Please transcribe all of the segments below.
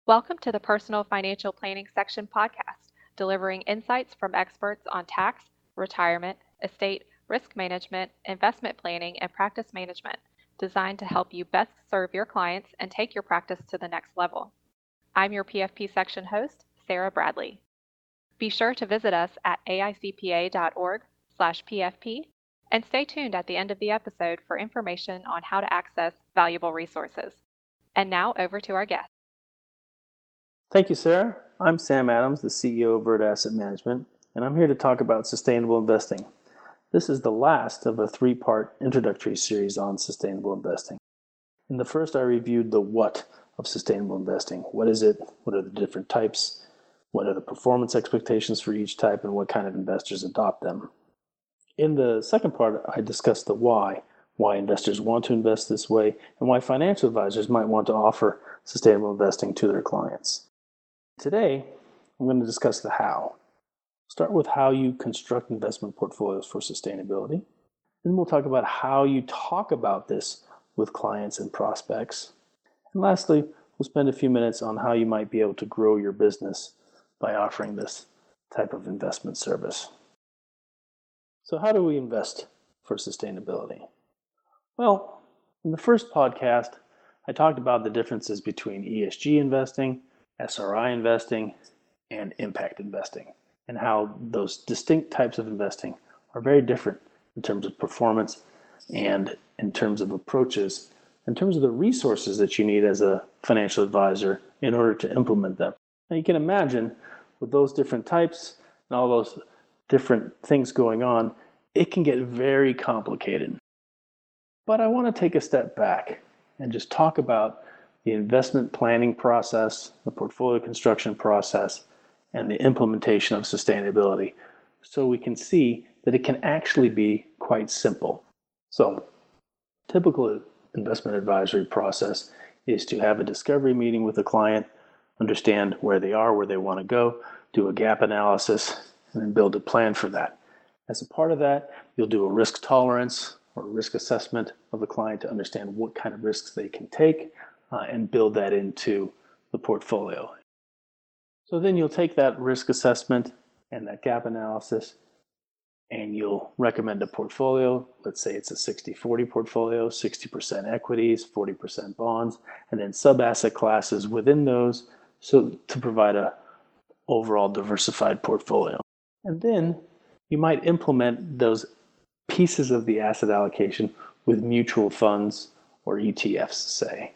Welcome to the Personal Financial Planning Section podcast, delivering insights from experts on tax, retirement, estate, risk management, investment planning, and practice management, designed to help you best serve your clients and take your practice to the next level. I'm your PFP section host, Sarah Bradley. Be sure to visit us at aicpa.org/PFP and stay tuned at the end of the episode for information on how to access valuable resources. And now over to our guest. Thank you, Sarah. I'm Sam Adams, the CEO of Verde Asset Management, and I'm here to talk about sustainable investing. This is the last of a three-part introductory series on sustainable investing. In the first, I reviewed the what of sustainable investing. What is it? What are the different types? What are the performance expectations for each type, and what kind of investors adopt them? In the second part, I discussed the why investors want to invest this way, and why financial advisors might want to offer sustainable investing to their clients. Today, I'm going to discuss the how. Start with how you construct investment portfolios for sustainability. Then we'll talk about how you talk about this with clients and prospects. And lastly, we'll spend a few minutes on how you might be able to grow your business by offering this type of investment service. So how do we invest for sustainability? Well, in the first podcast, I talked about the differences between ESG investing, SRI investing, and impact investing, and how those distinct types of investing are very different in terms of performance and in terms of approaches, in terms of the resources that you need as a financial advisor in order to implement them. Now you can imagine with those different types and all those different things going on, it can get very complicated. But I want to take a step back and just talk about the investment planning process, the portfolio construction process, and the implementation of sustainability, so we can see that it can actually be quite simple. So, typical investment advisory process is to have a discovery meeting with a client, understand where they are, where they want to go, do a gap analysis, and then build a plan for that. As a part of that, you'll do a risk tolerance or risk assessment of the client to understand what kind of risks they can take, and build that into the portfolio. So then you'll take that risk assessment and that gap analysis and you'll recommend a portfolio. Let's say it's a 60-40 portfolio, 60% equities, 40% bonds, and then sub-asset classes within those, so to provide a overall diversified portfolio. And then you might implement those pieces of the asset allocation with mutual funds or ETFs, say.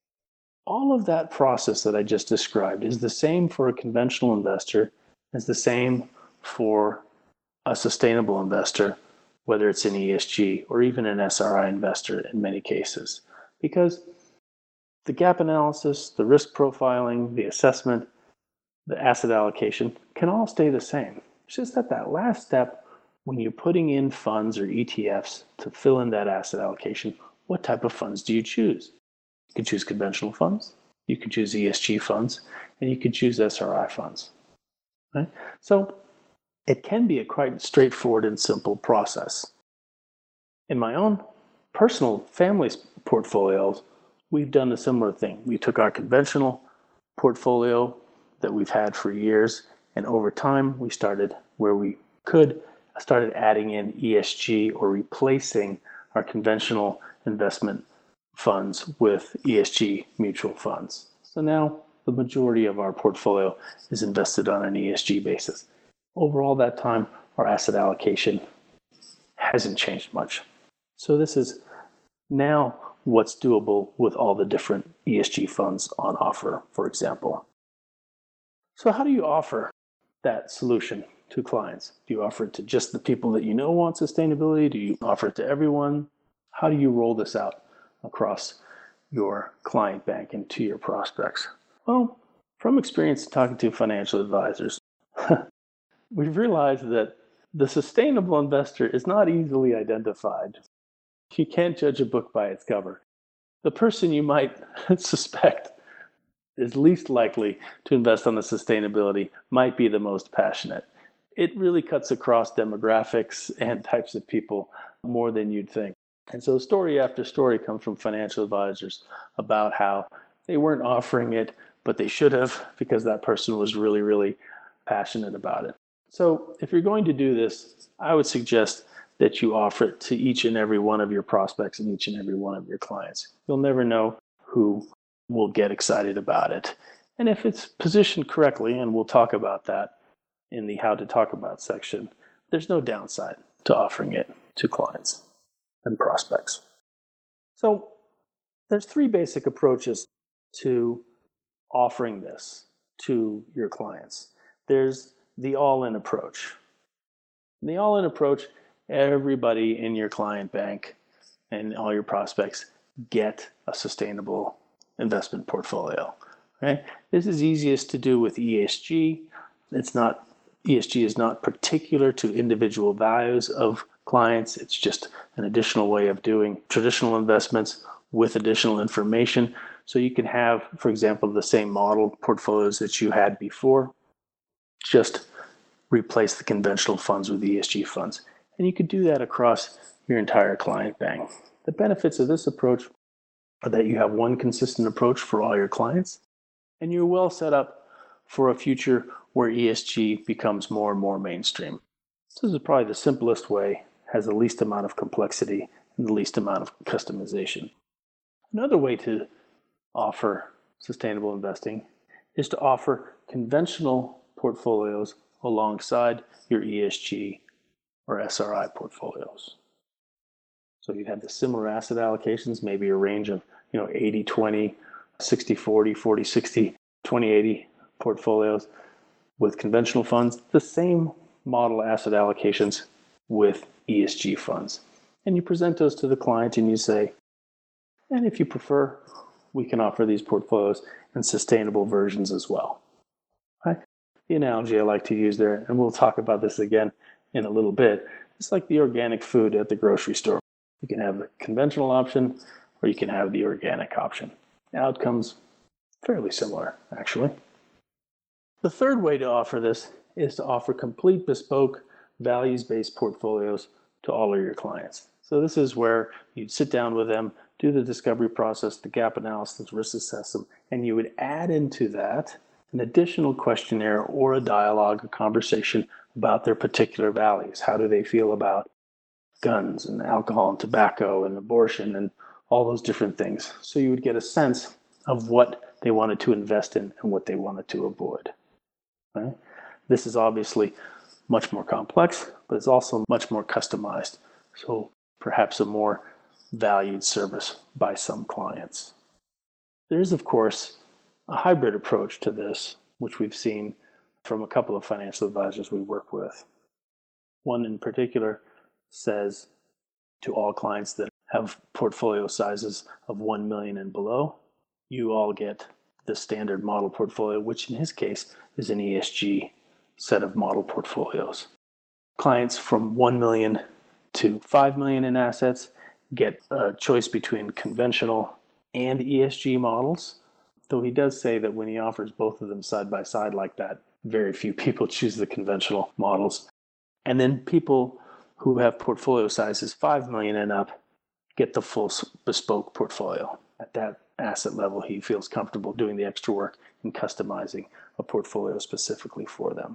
All of that process that I just described is the same for a conventional investor, is the same for a sustainable investor, whether it's an ESG or even an SRI investor in many cases. Because the gap analysis, the risk profiling, the assessment, the asset allocation can all stay the same. It's just that last step, when you're putting in funds or ETFs to fill in that asset allocation, what type of funds do you choose? You can choose conventional funds, you can choose ESG funds, and you can choose SRI funds. Right? So it can be a quite straightforward and simple process. In my own personal family's portfolios, we've done a similar thing. We took our conventional portfolio that we've had for years, and over time we started where we started adding in ESG or replacing our conventional investment funds with ESG mutual funds. So now the majority of our portfolio is invested on an ESG basis. Over all that time, our asset allocation hasn't changed much. So this is now what's doable with all the different ESG funds on offer, for example. So how do you offer that solution to clients? Do you offer it to just the people that you know want sustainability? Do you offer it to everyone? How do you roll this out across your client bank and to your prospects? Well, from experience talking to financial advisors, we've realized that the sustainable investor is not easily identified. You can't judge a book by its cover. The person you might suspect is least likely to invest on the sustainability might be the most passionate. It really cuts across demographics and types of people more than you'd think. And so story after story comes from financial advisors about how they weren't offering it but they should have because that person was really, really passionate about it. So if you're going to do this, I would suggest that you offer it to each and every one of your prospects and each and every one of your clients. You'll never know who will get excited about it. And if it's positioned correctly, and we'll talk about that in the how to talk about section, there's no downside to offering it to clients and prospects. So there's three basic approaches to offering this to your clients. There's the all-in approach. In the all-in approach, everybody in your client bank and all your prospects get a sustainable investment portfolio. Right? This is easiest to do with ESG. ESG is not particular to individual values of clients. It's just an additional way of doing traditional investments with additional information. So you can have, for example, the same model portfolios that you had before, just replace the conventional funds with ESG funds. And you could do that across your entire client bank. The benefits of this approach are that you have one consistent approach for all your clients, and you're well set up for a future where ESG becomes more and more mainstream. This is probably the simplest way, has the least amount of complexity and the least amount of customization. Another way to offer sustainable investing is to offer conventional portfolios alongside your ESG or SRI portfolios. So you'd have the similar asset allocations, maybe a range of 80-20, 60-40, 40-60, 20-80 portfolios with conventional funds, the same model asset allocations with ESG funds. And you present those to the client and you say, and if you prefer, we can offer these portfolios in sustainable versions as well. Right? The analogy I like to use there, and we'll talk about this again in a little bit, it's like the organic food at the grocery store. You can have the conventional option or you can have the organic option. The outcome's fairly similar, actually. The third way to offer this is to offer complete bespoke values-based portfolios to all of your clients. So this is where you'd sit down with them, do the discovery process, the gap analysis, risk assessment, and you would add into that an additional questionnaire or a dialogue, a conversation about their particular values. How do they feel about guns and alcohol and tobacco and abortion and all those different things? So you would get a sense of what they wanted to invest in and what they wanted to avoid. Right? This is obviously much more complex, but it's also much more customized. So perhaps a more valued service by some clients. There is, of course, a hybrid approach to this, which we've seen from a couple of financial advisors we work with. One in particular says to all clients that have portfolio sizes of 1 million and below, you all get the standard model portfolio, which in his case is an ESG set of model portfolios. Clients from 1 million to 5 million in assets get a choice between conventional and ESG models, though he does say that when he offers both of them side by side like that, very few people choose the conventional models. And then people who have portfolio sizes 5 million and up get the full bespoke portfolio. At that asset level, he feels comfortable doing the extra work and customizing a portfolio specifically for them.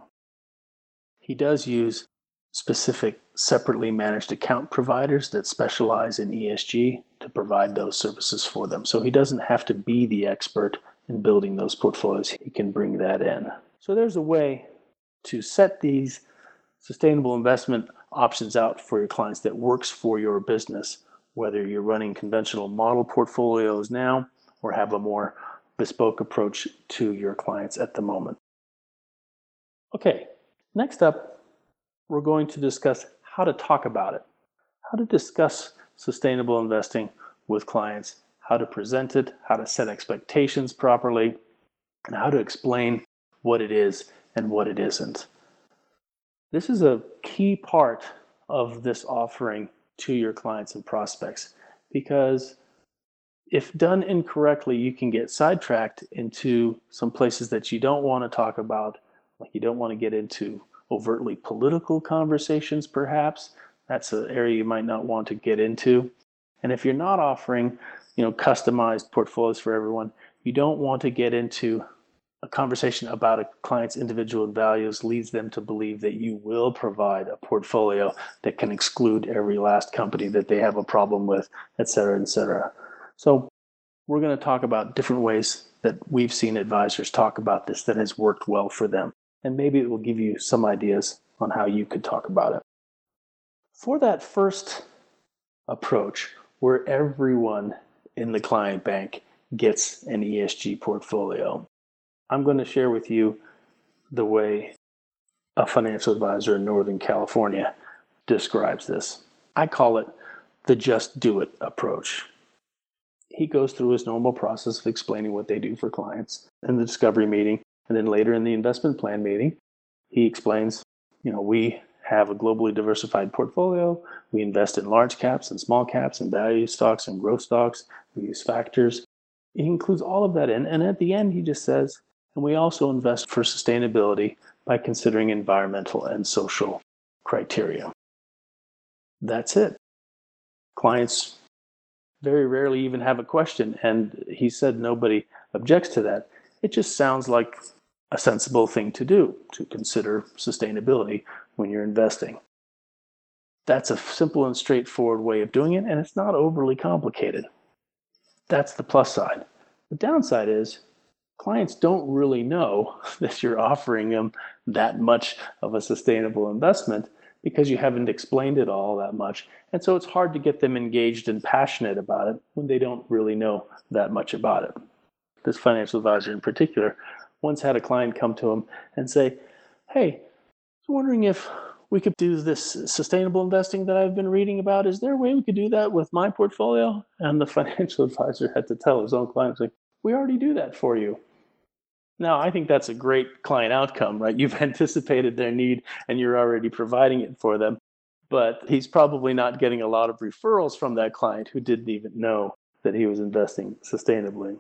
He does use specific separately managed account providers that specialize in ESG to provide those services for them. So he doesn't have to be the expert in building those portfolios. He can bring that in. So there's a way to set these sustainable investment options out for your clients that works for your business, whether you're running conventional model portfolios now or have a more bespoke approach to your clients at the moment. Okay, next up, we're going to discuss how to talk about it, how to discuss sustainable investing with clients, how to present it, how to set expectations properly, and how to explain what it is and what it isn't. This is a key part of this offering to your clients and prospects, because if done incorrectly, you can get sidetracked into some places that you don't want to talk about, like you don't want to get into overtly political conversations, perhaps. That's an area you might not want to get into. And if you're not offering, customized portfolios for everyone, you don't want to get into a conversation about a client's individual values leads them to believe that you will provide a portfolio that can exclude every last company that they have a problem with, et cetera, et cetera. So we're going to talk about different ways that we've seen advisors talk about this that has worked well for them. And maybe it will give you some ideas on how you could talk about it. For that first approach, where everyone in the client bank gets an ESG portfolio, I'm going to share with you the way a financial advisor in Northern California describes this. I call it the just do it approach. He goes through his normal process of explaining what they do for clients in the discovery meeting, and then later in the investment plan meeting, he explains, we have a globally diversified portfolio. We invest in large caps and small caps and value stocks and growth stocks. We use factors. He includes all of that in, and at the end, he just says, and we also invest for sustainability by considering environmental and social criteria. That's it. Clients very rarely even have a question, and he said nobody objects to that. It just sounds like a sensible thing to do, to consider sustainability when you're investing. That's a simple and straightforward way of doing it, and it's not overly complicated. That's the plus side. The downside is clients don't really know that you're offering them that much of a sustainable investment because you haven't explained it all that much. And so it's hard to get them engaged and passionate about it when they don't really know that much about it. This financial advisor in particular once had a client come to him and say, hey, I was wondering if we could do this sustainable investing that I've been reading about. Is there a way we could do that with my portfolio? And the financial advisor had to tell his own clients, like, we already do that for you. Now, I think that's a great client outcome, right? You've anticipated their need and you're already providing it for them. But he's probably not getting a lot of referrals from that client who didn't even know that he was investing sustainably.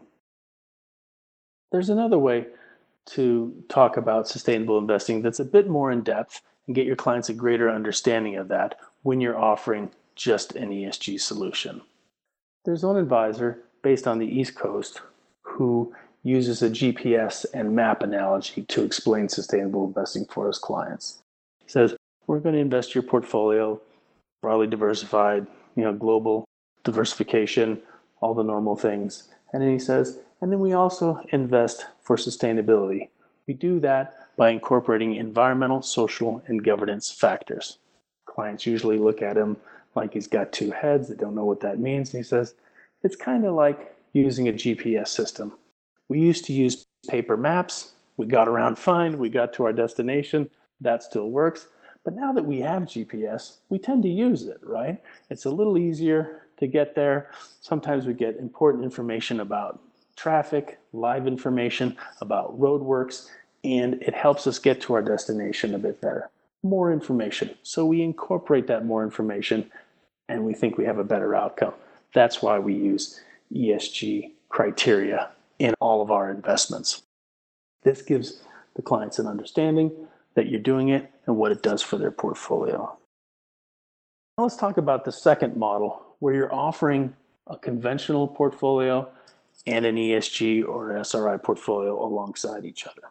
There's another way to talk about sustainable investing that's a bit more in depth and get your clients a greater understanding of that when you're offering just an ESG solution. There's one advisor based on the East Coast who uses a GPS and map analogy to explain sustainable investing for his clients. He says, we're going to invest your portfolio, broadly diversified, global diversification, all the normal things. And then he says, and then we also invest for sustainability. We do that by incorporating environmental, social, and governance factors. Clients usually look at him like he's got two heads. They don't know what that means. And he says, it's kind of like using a GPS system. We used to use paper maps. We got around fine. We got to our destination. That still works. But now that we have GPS, we tend to use it, right? It's a little easier to get there. Sometimes we get important information about traffic, live information about roadworks, and it helps us get to our destination a bit better. More information. So we incorporate that more information and we think we have a better outcome. That's why we use ESG criteria in all of our investments. This gives the clients an understanding that you're doing it and what it does for their portfolio. Now let's talk about the second model where you're offering a conventional portfolio and an ESG or an SRI portfolio alongside each other.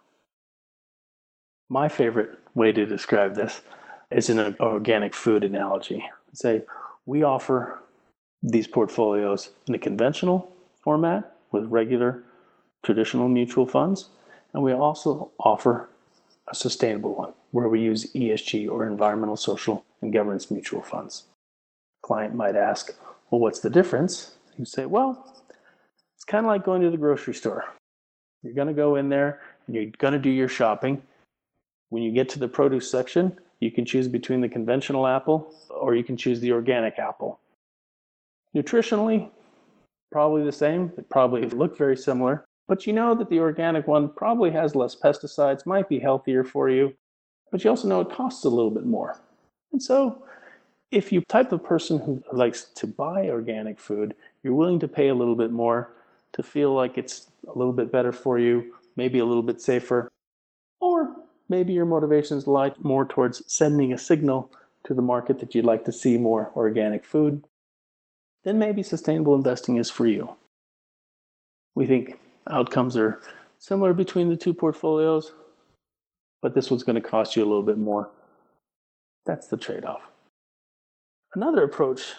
My favorite way to describe this is in an organic food analogy. Say, we offer these portfolios in a conventional format with regular traditional mutual funds, and we also offer a sustainable one where we use ESG or environmental, social, and governance mutual funds. Client might ask, well, what's the difference? You say, well, it's kind of like going to the grocery store. You're going to go in there and you're going to do your shopping. When you get to the produce section, you can choose between the conventional apple or you can choose the organic apple. Nutritionally, probably the same. They probably look very similar. But you know that the organic one probably has less pesticides, might be healthier for you, but you also know it costs a little bit more. And so if you're the type of person who likes to buy organic food, you're willing to pay a little bit more to feel like it's a little bit better for you, maybe a little bit safer, or maybe your motivations lie more towards sending a signal to the market that you'd like to see more organic food, then maybe sustainable investing is for you. We think outcomes are similar between the two portfolios, but this one's going to cost you a little bit more. That's the trade-off. Another approach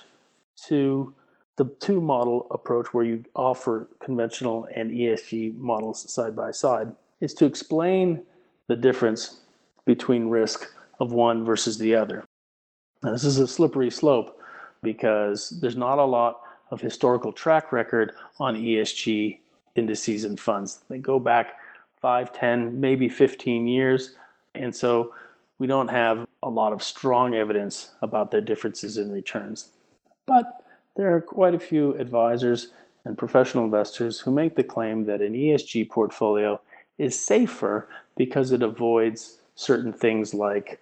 to the two model approach where you offer conventional and ESG models side by side is to explain the difference between risk of one versus the other. Now, this is a slippery slope because there's not a lot of historical track record on ESG indices and funds. They go back 5, 10, maybe 15 years. And so we don't have a lot of strong evidence about their differences in returns. But there are quite a few advisors and professional investors who make the claim that an ESG portfolio is safer because it avoids certain things like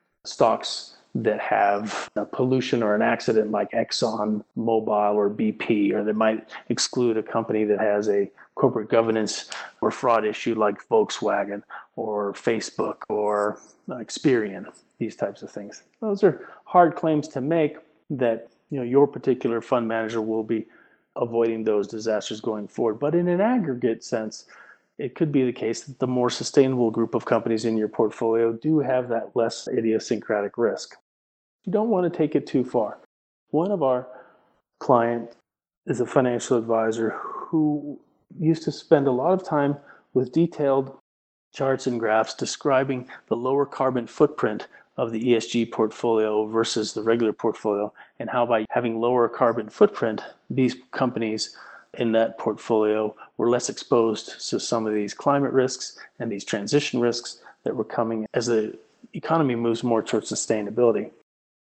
stocks that have a pollution or an accident like Exxon Mobil or BP, or they might exclude a company that has a corporate governance or fraud issue like Volkswagen or Facebook or Experian, these types of things. Those are hard claims to make that your particular fund manager will be avoiding those disasters going forward. But in an aggregate sense, it could be the case that the more sustainable group of companies in your portfolio do have that less idiosyncratic risk. You don't want to take it too far. One of our clients is a financial advisor who used to spend a lot of time with detailed charts and graphs describing the lower carbon footprint of the ESG portfolio versus the regular portfolio, and how by having lower carbon footprint, these companies in that portfolio were less exposed to some of these climate risks and these transition risks that were coming as the economy moves more towards sustainability.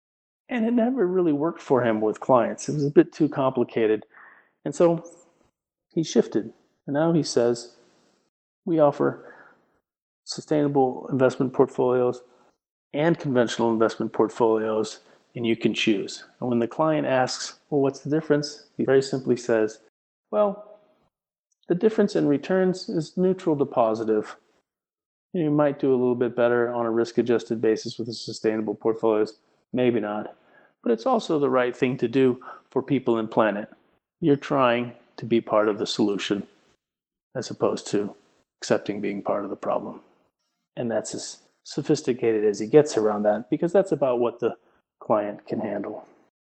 And it never really worked for him with clients. It was a bit too complicated. And so he shifted. And now he says, we offer sustainable investment portfolios and conventional investment portfolios, and you can choose. And when the client asks, well, what's the difference? He very simply says, well, the difference in returns is neutral to positive. You might do a little bit better on a risk-adjusted basis with the sustainable portfolios, maybe not. But it's also the right thing to do for people and planet. You're trying to be part of the solution as opposed to accepting being part of the problem. And that's as sophisticated as he gets around that, because that's about what the client can handle.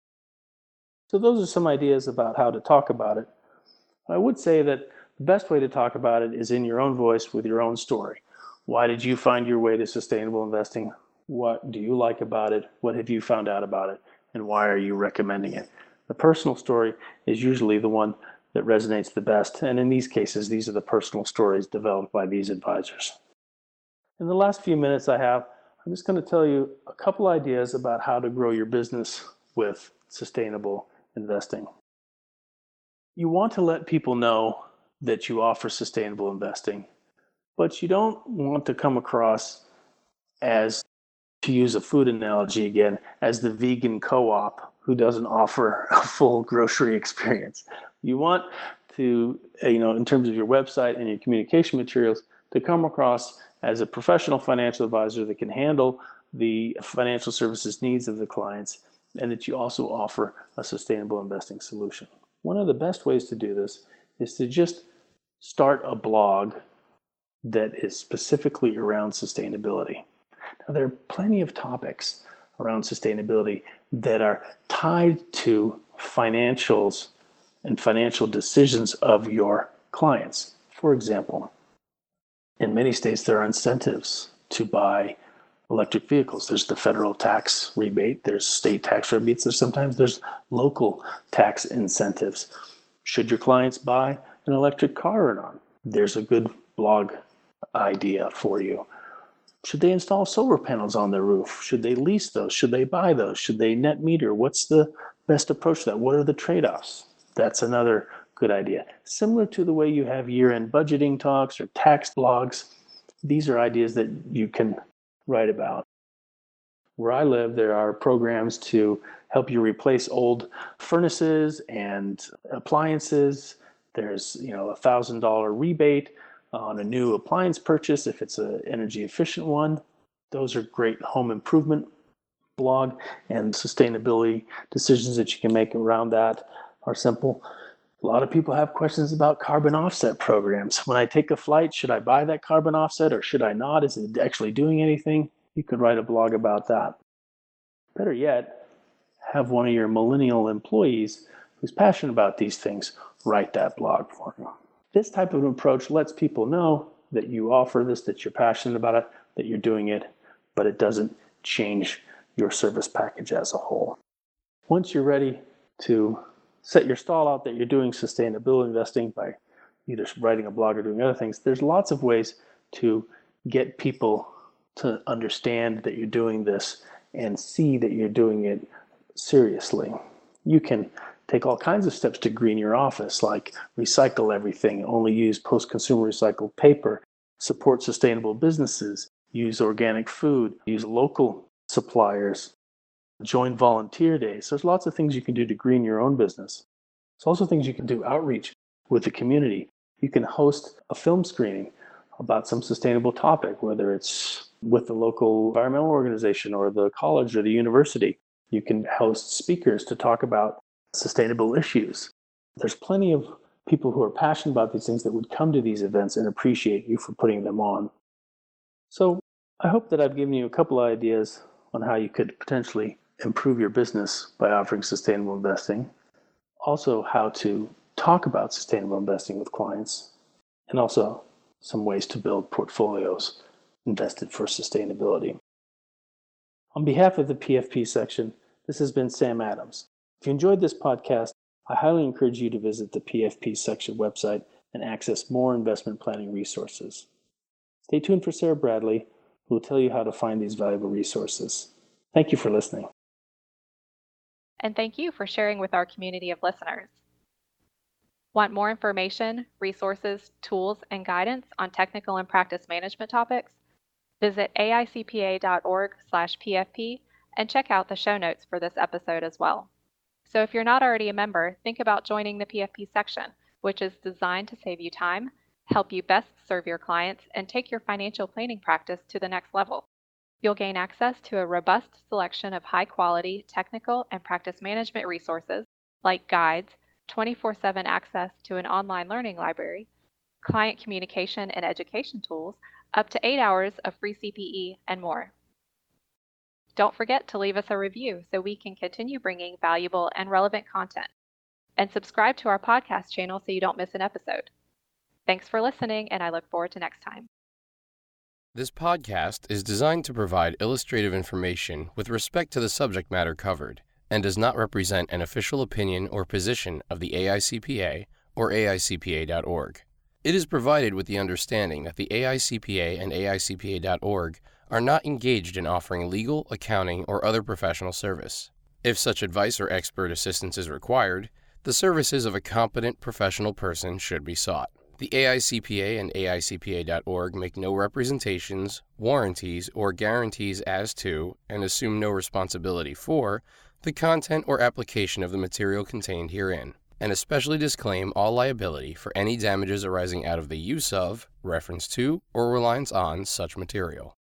So those are some ideas about how to talk about it. I would say that the best way to talk about it is in your own voice with your own story. Why did you find your way to sustainable investing? What do you like about it? What have you found out about it? And why are you recommending it? The personal story is usually the one that resonates the best. And in these cases, these are the personal stories developed by these advisors. In the last few minutes I have, I'm just going to tell you a couple ideas about how to grow your business with sustainable investing. You want to let people know that you offer sustainable investing, but you don't want to come across as, to use a food analogy again, as the vegan co-op who doesn't offer a full grocery experience. You want to, in terms of your website and your communication materials, to come across as a professional financial advisor that can handle the financial services needs of the clients, and that you also offer a sustainable investing solution. One of the best ways to do this is to just start a blog that is specifically around sustainability. Now, there are plenty of topics around sustainability that are tied to financials and financial decisions of your clients. For example, in many states, there are incentives to buy electric vehicles. There's the federal tax rebate, there's state tax rebates, sometimes there's local tax incentives. Should your clients buy an electric car or not? There's a good blog idea for you. Should they install solar panels on their roof? Should they lease those? Should they buy those? Should they net meter? What's the best approach to that? What are the trade-offs? That's another good idea. Similar to the way you have year-end budgeting talks or tax blogs, these are ideas that you can write about. Where I live, there are programs to help you replace old furnaces and appliances. There's a $1,000 rebate on a new appliance purchase if it's an energy efficient one. Those are great home improvement blog, and sustainability decisions that you can make around that are simple. A lot of people have questions about carbon offset programs. When I take a flight, should I buy that carbon offset or should I not? Is it actually doing anything? You could write a blog about that. Better yet, have one of your millennial employees who's passionate about these things write that blog for you. This type of approach lets people know that you offer this, that you're passionate about it, that you're doing it, but it doesn't change your service package as a whole. Once you're ready to set your stall out that you're doing sustainability investing by either writing a blog or doing other things, there's lots of ways to get people to understand that you're doing this and see that you're doing it seriously. You can take all kinds of steps to green your office, like recycle everything, only use post-consumer recycled paper, support sustainable businesses, use organic food, use local suppliers, join volunteer days. There's lots of things you can do to green your own business. There's also things you can do outreach with the community. You can host a film screening about some sustainable topic, whether it's with the local environmental organization or the college or the university. You can host speakers to talk about sustainable issues. There's plenty of people who are passionate about these things that would come to these events and appreciate you for putting them on. So I hope that I've given you a couple of ideas on how you could potentially improve your business by offering sustainable investing, also how to talk about sustainable investing with clients, and also some ways to build portfolios invested for sustainability. On behalf of the PFP section, this has been Sam Adams. If you enjoyed this podcast, I highly encourage you to visit the PFP section website and access more investment planning resources. Stay tuned for Sarah Bradley, who will tell you how to find these valuable resources. Thank you for listening. And thank you for sharing with our community of listeners. Want more information, resources, tools, and guidance on technical and practice management topics? Visit aicpa.org/PFP and check out the show notes for this episode as well. So if you're not already a member, think about joining the PFP section, which is designed to save you time, help you best serve your clients, and take your financial planning practice to the next level. You'll gain access to a robust selection of high-quality technical and practice management resources like guides, 24/7 access to an online learning library, client communication and education tools, up to 8 hours of free CPE, and more. Don't forget to leave us a review so we can continue bringing valuable and relevant content. And subscribe to our podcast channel so you don't miss an episode. Thanks for listening, and I look forward to next time. This podcast is designed to provide illustrative information with respect to the subject matter covered and does not represent an official opinion or position of the AICPA or AICPA.org. It is provided with the understanding that the AICPA and AICPA.org are not engaged in offering legal, accounting, or other professional service. If such advice or expert assistance is required, the services of a competent professional person should be sought. The AICPA and AICPA.org make no representations, warranties, or guarantees as to, and assume no responsibility for, the content or application of the material contained herein, and especially disclaim all liability for any damages arising out of the use of, reference to, or reliance on such material.